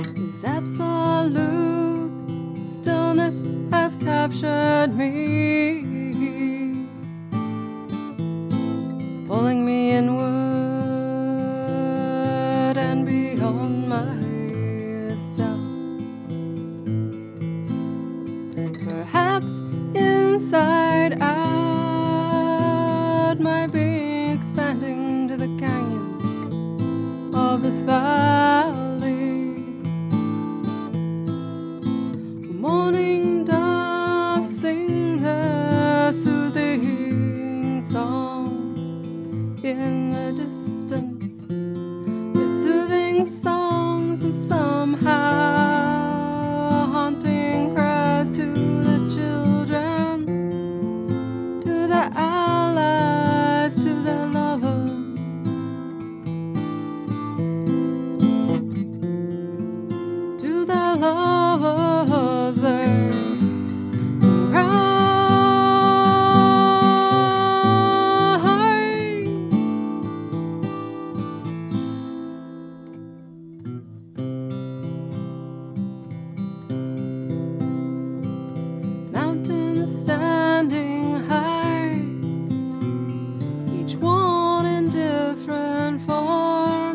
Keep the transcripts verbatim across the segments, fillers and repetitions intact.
This absolute stillness has captured me, pulling me inward and beyond myself. Perhaps inside out my being expanding to the canyons of this valley. Morning doves sing their soothing songs in the distance, their soothing songs, and somehow haunting cries to the children, to their allies, to their lovers, to their lovers they cry. Mountains standing high, each one in different form,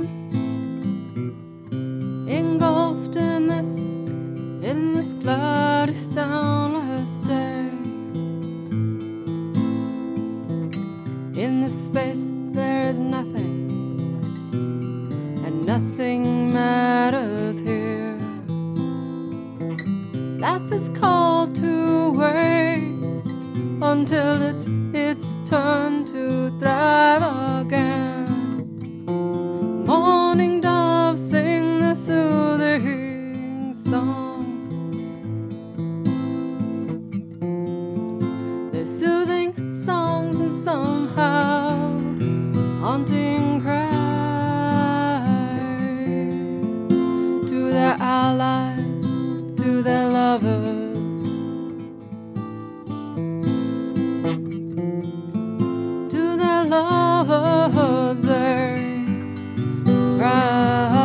engulfed in this, in this cloudy, soundless day. In this space there is nothing, and nothing matters here. Life is called to wait until it's its turn to thrive again. Morning doves sing their soothing songs, their soothing songs, and somehow haunting cry to their allies, to their lovers, to their lovers they cry.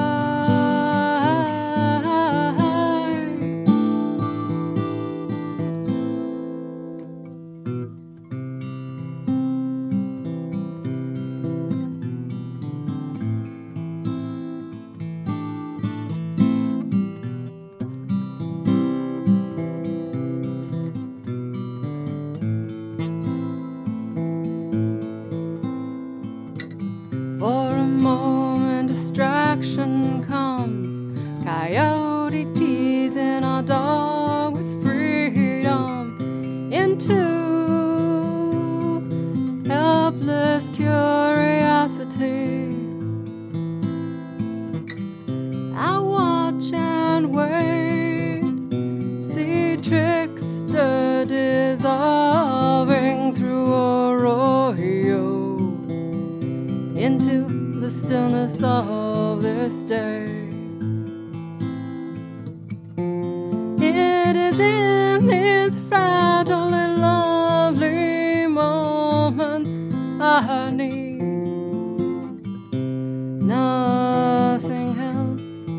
For a moment distraction comes, coyote teasing our dog with freedom into helpless curiosity. I watch and wait, see trickster dissolving through arroyo into the stillness of this day. It is in these fragile and lovely moments I need nothing else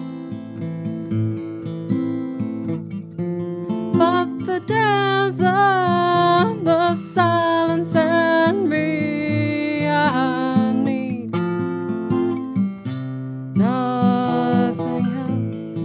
but the desert, the silence, and me. I need nothing else.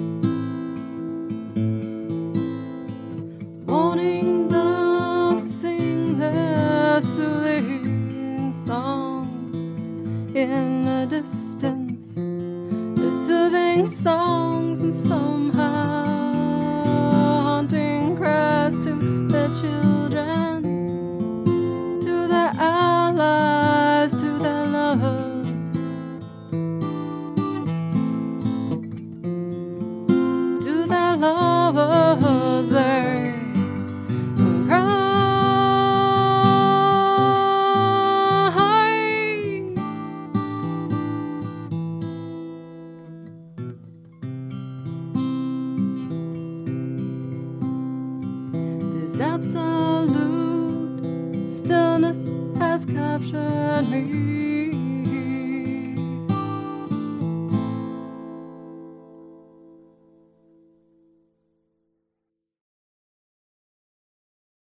Morning doves sing their soothing songs in the distance, their soothing songs, and somehow haunting cries to their children, to their allies, to their lovers, to their lovers they cry. This absolute stillness has captured me.